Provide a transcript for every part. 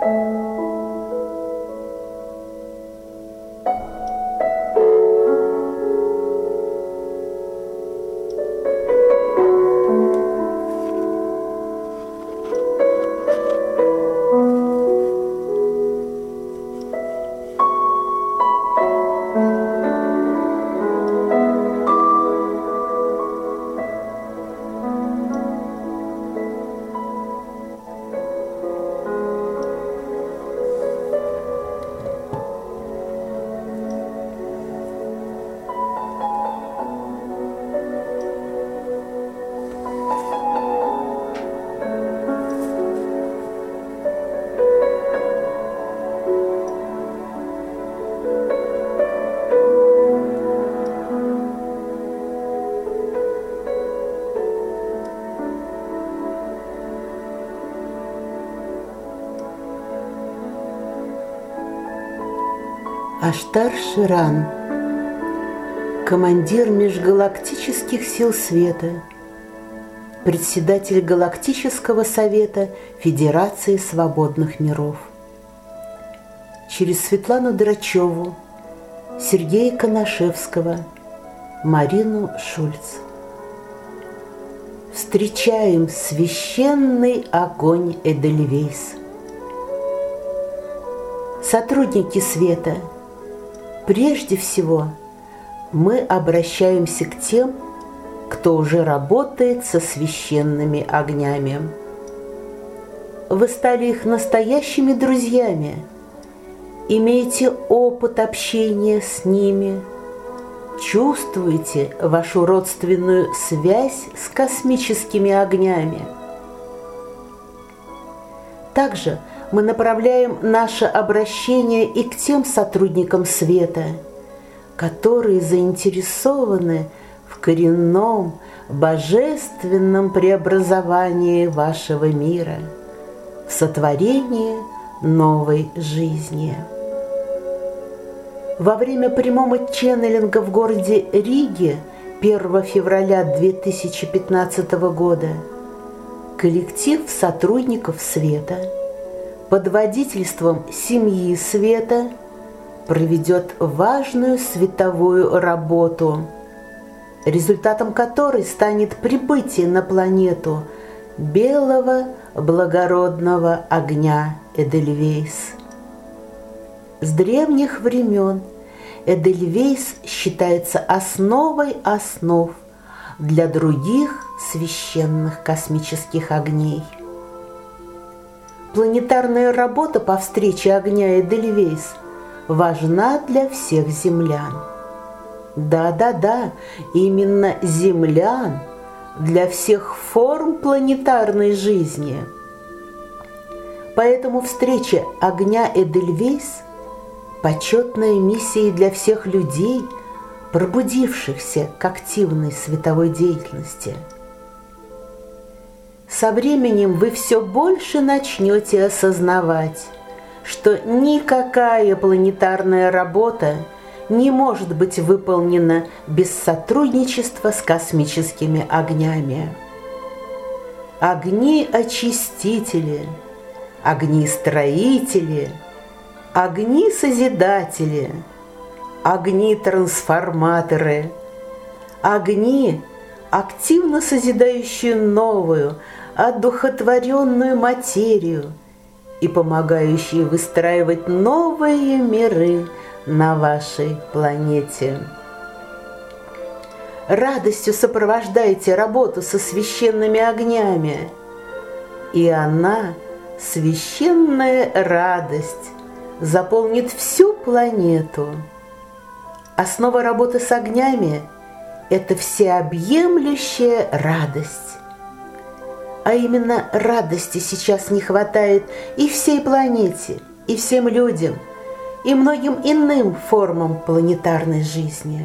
Аштар Ширан, командир межгалактических сил света, председатель Галактического совета Федерации свободных миров. Через Светлану Драчеву, Сергея Коношевского, Марину Шульц. Встречаем священный огонь Эдельвейс. Сотрудники света, прежде всего мы обращаемся к тем, кто уже работает со священными огнями. Вы стали их настоящими друзьями, имеете опыт общения с ними, чувствуете вашу родственную связь с космическими огнями. Также мы направляем наше обращение и к тем сотрудникам света, которые заинтересованы в коренном, божественном преобразовании вашего мира, в сотворении новой жизни. Во время прямого ченнелинга в городе Риге 1 февраля 2015 года коллектив сотрудников света под водительством семьи света проведет важную световую работу, результатом которой станет прибытие на планету белого благородного огня Эдельвейс. С древних времен Эдельвейс считается основой основ для других священных космических огней. Планетарная работа по встрече огня Эдельвейс важна для всех землян. Да, именно землян, для всех форм планетарной жизни. Поэтому встреча огня Эдельвейс – почетная миссия для всех людей, пробудившихся к активной световой деятельности. Со временем вы все больше начнете осознавать, что никакая планетарная работа не может быть выполнена без сотрудничества с космическими огнями. Огни-очистители, огни-строители, огни-созидатели, огни-трансформаторы, огни, активно созидающие новую, одухотворенную материю и помогающие выстраивать новые миры на вашей планете. Радостью сопровождайте работу со священными огнями, и она, священная радость, заполнит всю планету. Основа работы с огнями – это всеобъемлющая радость. А именно радости сейчас не хватает и всей планете, и всем людям, и многим иным формам планетарной жизни.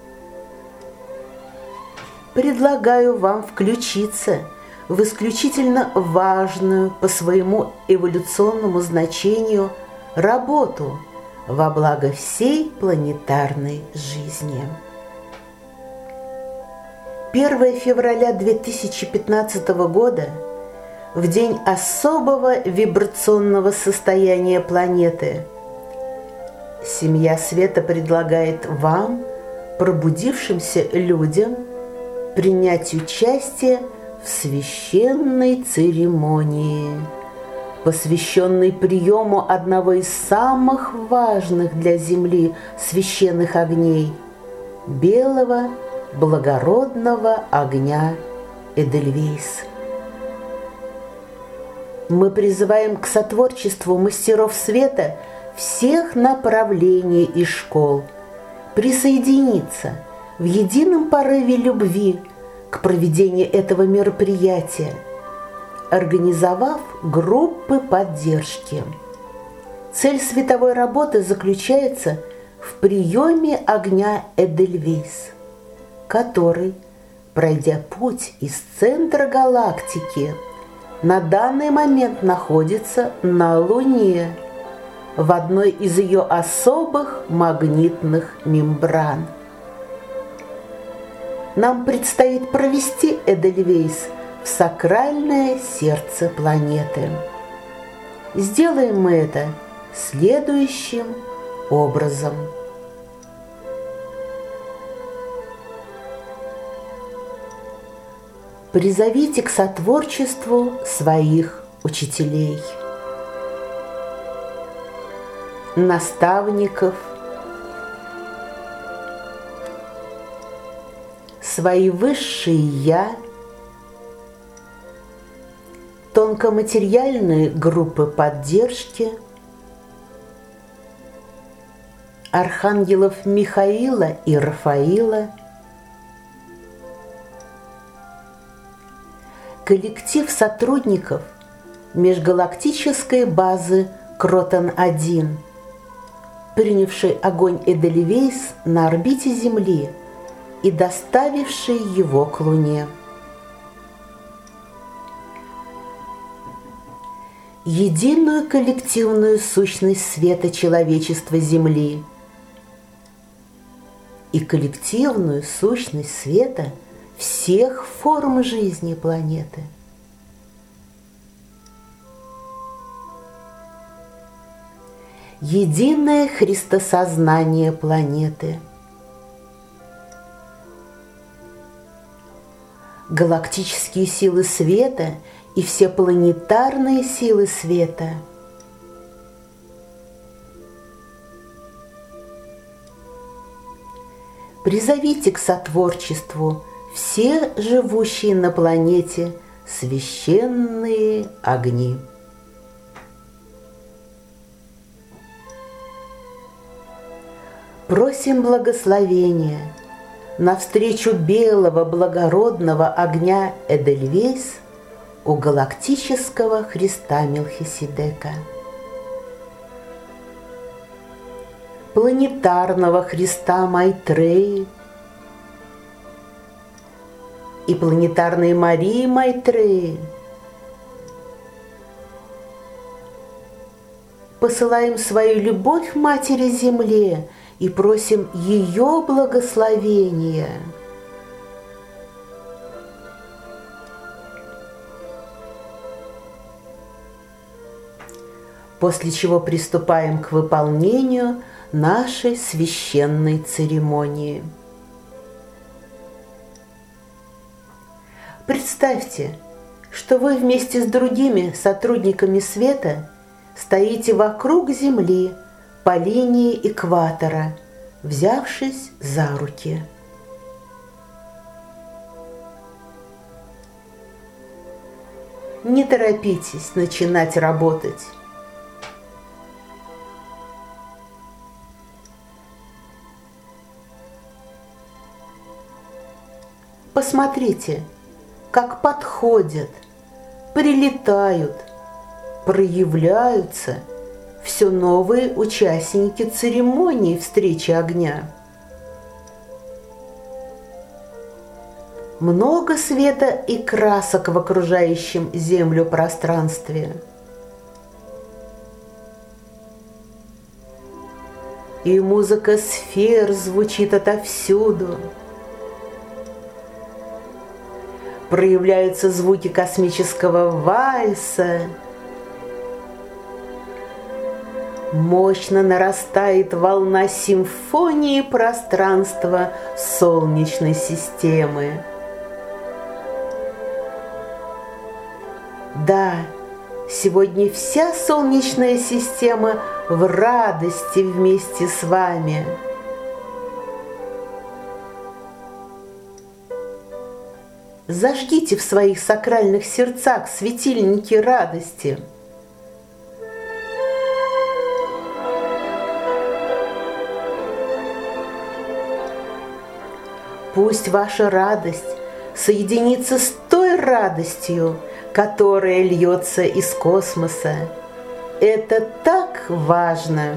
Предлагаю вам включиться в исключительно важную по своему эволюционному значению работу во благо всей планетарной жизни. 1 февраля 2015 года в день особого вибрационного состояния планеты. Семья Света предлагает вам, пробудившимся людям, принять участие в священной церемонии, посвященной приему одного из самых важных для Земли священных огней – белого благородного огня Эдельвейс. Мы призываем к сотворчеству мастеров света всех направлений и школ присоединиться в едином порыве любви к проведению этого мероприятия, организовав группы поддержки. Цель световой работы заключается в приеме огня Эдельвейс, который, пройдя путь из центра галактики, на данный момент находится на Луне, в одной из ее особых магнитных мембран. Нам предстоит провести Эдельвейс в сакральное сердце планеты. Сделаем мы это следующим образом. Призовите к сотворчеству своих учителей, наставников, свои высшие «Я», тонкоматериальные группы поддержки, архангелов Михаила и Рафаила, коллектив сотрудников межгалактической базы Кротон-1, принявший огонь Эдельвейс на орбите Земли и доставивший его к Луне. Единую коллективную сущность света человечества Земли и коллективную сущность света всех форм жизни планеты. Единое христосознание планеты. Галактические силы света и все планетарные силы света. Призовите к сотворчеству все живущие на планете священные огни. Просим благословения навстречу белого благородного огня Эдельвейс у галактического Христа Мелхиседека, планетарного Христа Майтреи и планетарной Марии Майтреи. Посылаем свою любовь Матери Земле и просим ее благословения. После чего приступаем к выполнению нашей священной церемонии. Представьте, что вы вместе с другими сотрудниками света стоите вокруг Земли по линии экватора, взявшись за руки. Не торопитесь начинать работать. Посмотрите, как подходят, прилетают, проявляются все новые участники церемонии встречи огня. Много света и красок в окружающем Землю пространстве. И музыка сфер звучит отовсюду. проявляются звуки космического вальса. Мощно нарастает волна симфонии пространства Солнечной системы. Да, сегодня вся Солнечная система в радости вместе с вами. Зажгите в своих сакральных сердцах светильники радости. Пусть ваша радость соединится с той радостью, которая льется из космоса. Это так важно.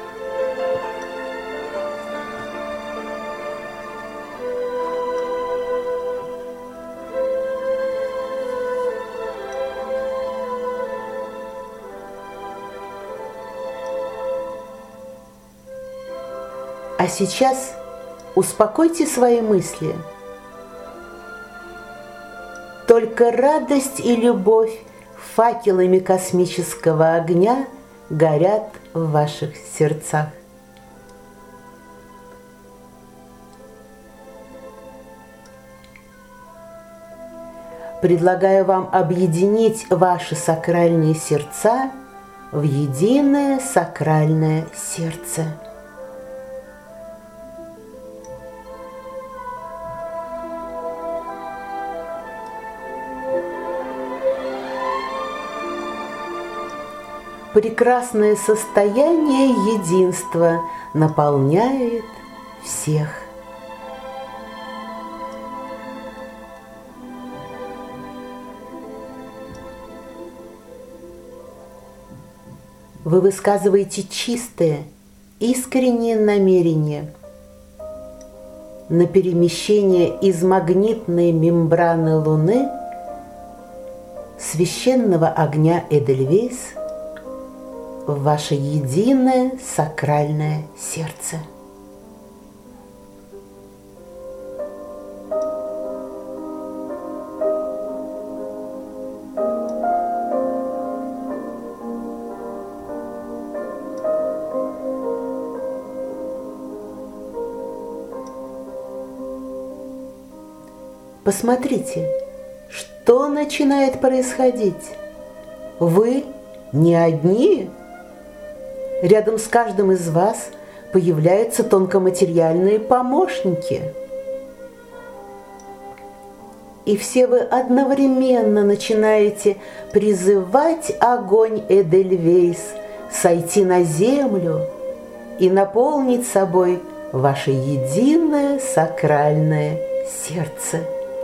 А сейчас успокойте свои мысли. Только радость и любовь факелами космического огня горят в ваших сердцах. Предлагаю вам объединить ваши сакральные сердца в единое сакральное сердце. Прекрасное состояние единства наполняет всех. Вы высказываете чистое, искреннее намерение на перемещение из магнитной мембраны Луны священного огня Эдельвейс в ваше единое сакральное сердце. Посмотрите, что начинает происходить. Вы не одни. Рядом с каждым из вас появляются тонкоматериальные помощники. И все вы одновременно начинаете призывать огонь Эдельвейс сойти на землю и наполнить собой ваше единое сакральное сердце.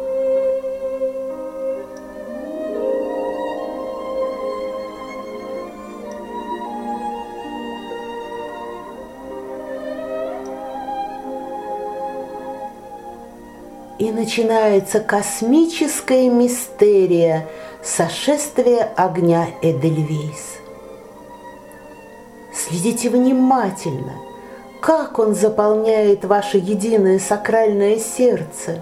И начинается космическая мистерия сошествия огня Эдельвейс. Следите внимательно, как он заполняет ваше единое сакральное сердце.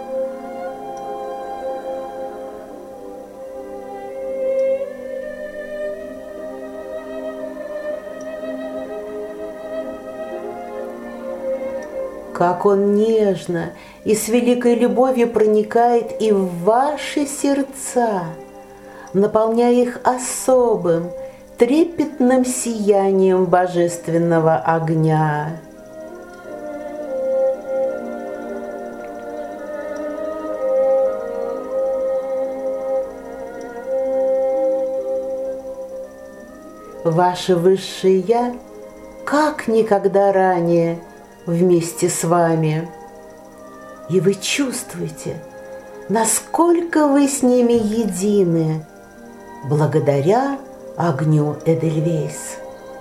Как он нежно и с великой любовью проникает и в ваши сердца, наполняя их особым, трепетным сиянием божественного огня. Ваше Высшее Я, как никогда ранее, вместе с вами. И вы чувствуете, насколько вы с ними едины, благодаря огню Эдельвейс.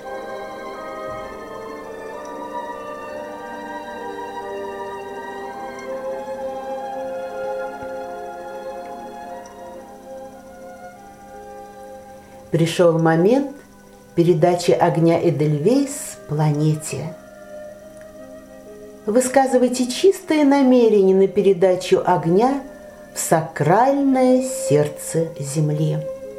Пришел момент передачи огня Эдельвейс планете. Высказывайте чистые намерения на передачу огня в сакральное сердце земли.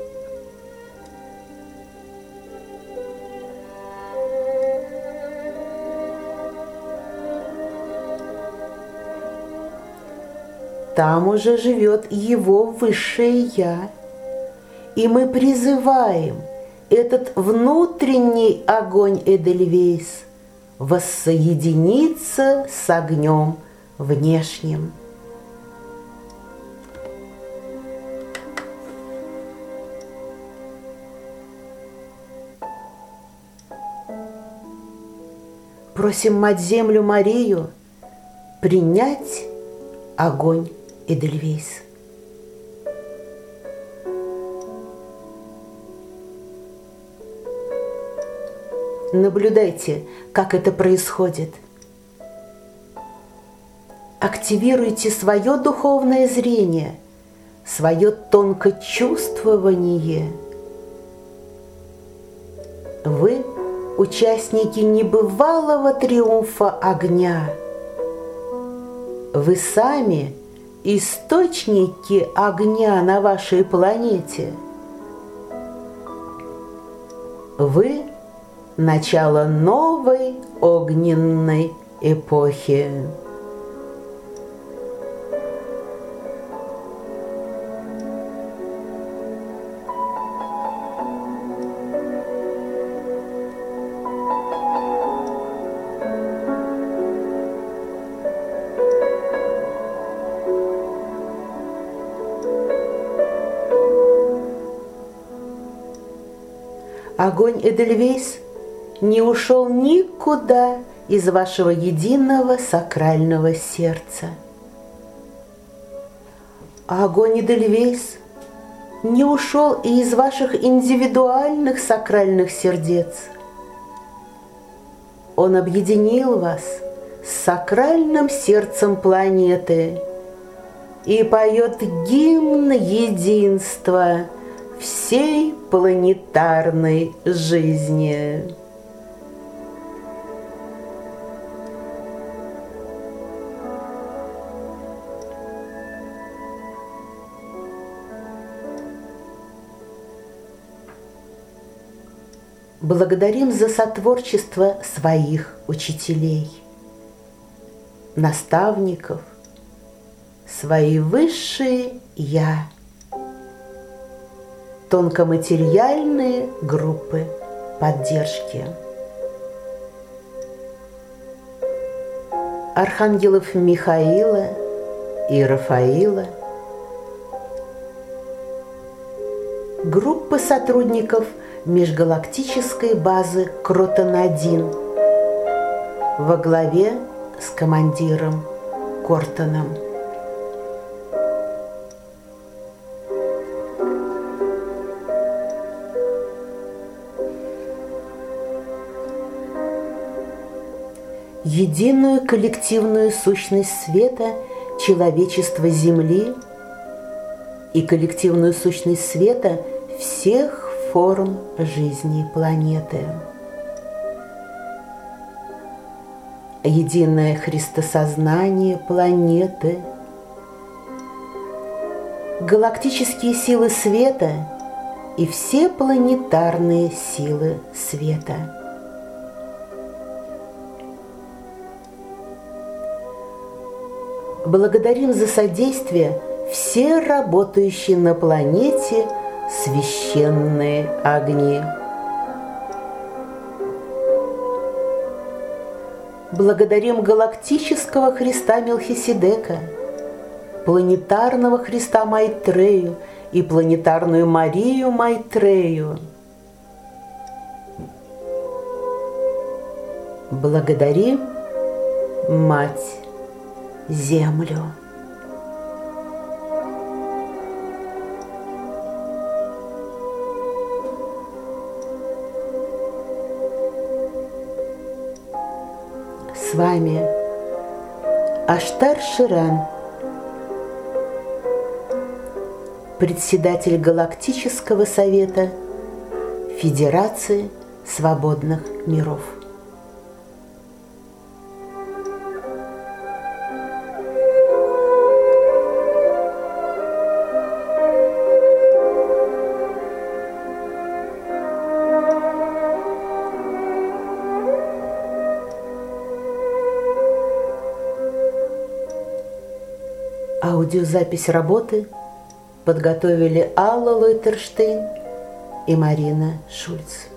Там уже живет его высшее «Я», и мы призываем этот внутренний огонь Эдельвейс воссоединиться с огнем внешним. Просим Мать-Землю Марию принять огонь Эдельвейс. Наблюдайте, как это происходит. Активируйте свое духовное зрение, свое тонкочувствование. Вы участники небывалого триумфа огня. Вы сами источники огня на вашей планете. Вы – начало новой огненной эпохи. Огонь Эдельвейс не ушел никуда из вашего единого сакрального сердца. Огонь Эдельвейс не ушел и из ваших индивидуальных сакральных сердец. Он объединил вас с сакральным сердцем планеты и поет гимн единства всей планетарной жизни. Благодарим за сотворчество своих учителей, наставников, свои высшие «Я», тонкоматериальные группы поддержки, архангелов Михаила и Рафаила, группы сотрудников межгалактической базы Кротон-1 во главе с командиром Кортоном. Единую коллективную сущность света человечества Земли и коллективную сущность света всех форм жизни планеты. Единое христосознание планеты, галактические силы света и все планетарные силы света. Благодарим за содействие все работающие на планете священные огни. Благодарим галактического Христа Мелхиседека, планетарного Христа Майтрею и планетарную Марию Майтрею. Благодарим Мать-Землю. С вами Аштар Ширан, председатель Галактического совета Федерации свободных миров. Аудиозапись работы подготовили Алла Лойтерштейн и Марина Шульц.